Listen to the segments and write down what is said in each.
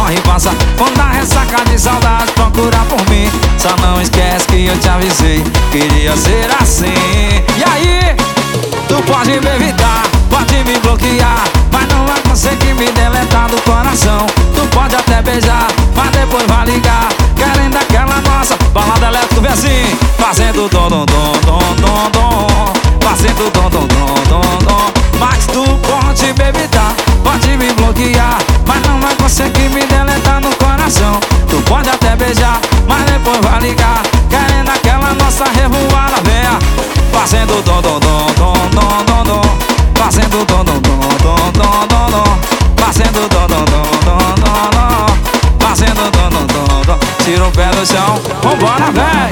corre e passa. Quando a ressaca de saudade procura por mim, só não esquece que eu te avisei, queria ser assim. E aí, tu pode me evitar, pode me bloquear, mas não vai conseguir me deletar do coração. Tu pode até beijar, mas depois vai ligar, querendo aquela nossa balada elétrica. Vem assim, fazendo dom, dom, dom, dom, dom, dom, fazendo dom, dom, dom, dom, dom. Mas tu pode me evitar, pode me bloquear, mas não vai conseguir me deletar no coração. Tu pode até beijar, mas depois vai ligar, querendo aquela nossa revoada véia. Fazendo dom, dom, dom, dom, dom, dom, dom, fazendo dom, dom, dom, dom, dom, dom, dom, fazendo dom, dom, dom, dom, dom, dom, fazendo dom, dom, dom, dom. Tira o pé do chão, vambora, véi.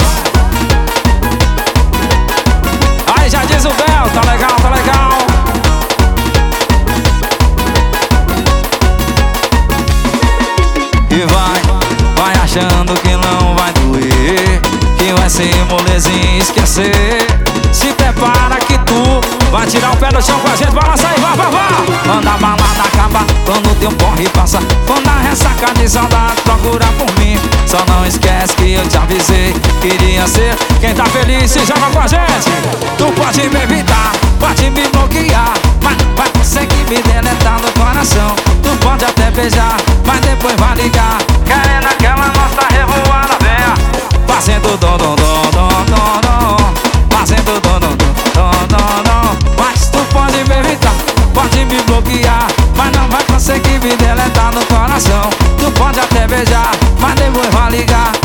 Aí já diz o Bel, tá legal, tá legal. E vai achando que não vai doer, que vai ser molezinho esquecer. Se prepara que tu vai tirar o pé do chão com a gente, balança aí, vá, vá, vá. Manda a balada acabar, quando teu corre passa. Quando a ressaca de saudade procura por mim, só não esquece que eu te avisei, queria ser quem tá feliz, se joga com a gente. Tu pode me evitar, pode me bloquear, mas vai conseguir me deletar do coração. Tu pode até beijar, mas depois vai ligar, querendo aquela nossa revoada véia. Fazendo dom, dom, dom, dom, dom, dom, fazendo dom, dom, dom, dom, dom, dom. Mas tu pode me evitar, pode me bloquear, mas não vai conseguir me deletar no coração. Tu pode até beijar, mas depois vai ligar,